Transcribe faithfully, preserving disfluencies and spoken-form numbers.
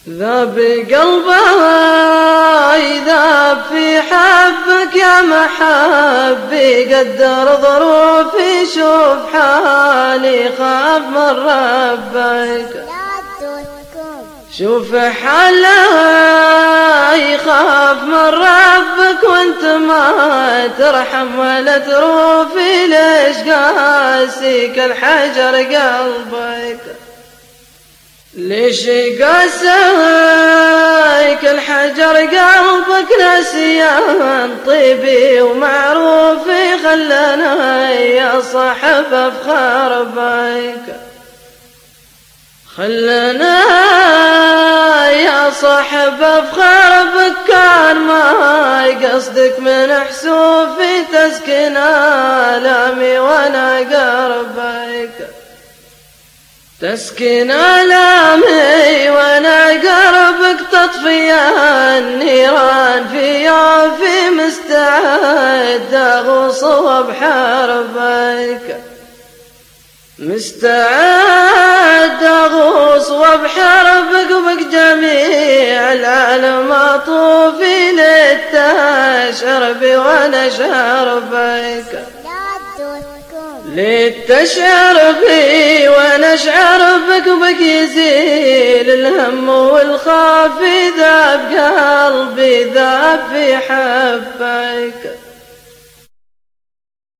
ذاب قلبه يذاب في حبك يا محبي، قدر ظروفي شوف حالي خاف من ربك. شوف حاله يخاف من ربك وانت ما ترحم ولا تروفي، ليش قاسي كالحجر قلبك؟ ليش قاسي كالحجر قلبك؟ ناسيان طيبي ومعروفي خلنا يا صاحب افخار بك، خلنا يا صاحب افخار بك. كان ما قصدك من حسوفي تسكن آلامي وانا قربك، تسكن آلامي وانا قربك. تطفي النيران في يوفي مستعد اغوص وبحربك، مستعد اغوص وبحربك. وبك جميع العالم اطوفي للتشعر بي وانا شربك، للتشعر بي وانا اشعر بك. وبك يزيل الهم والخاف، ذاب قلبي ذاب في حبك.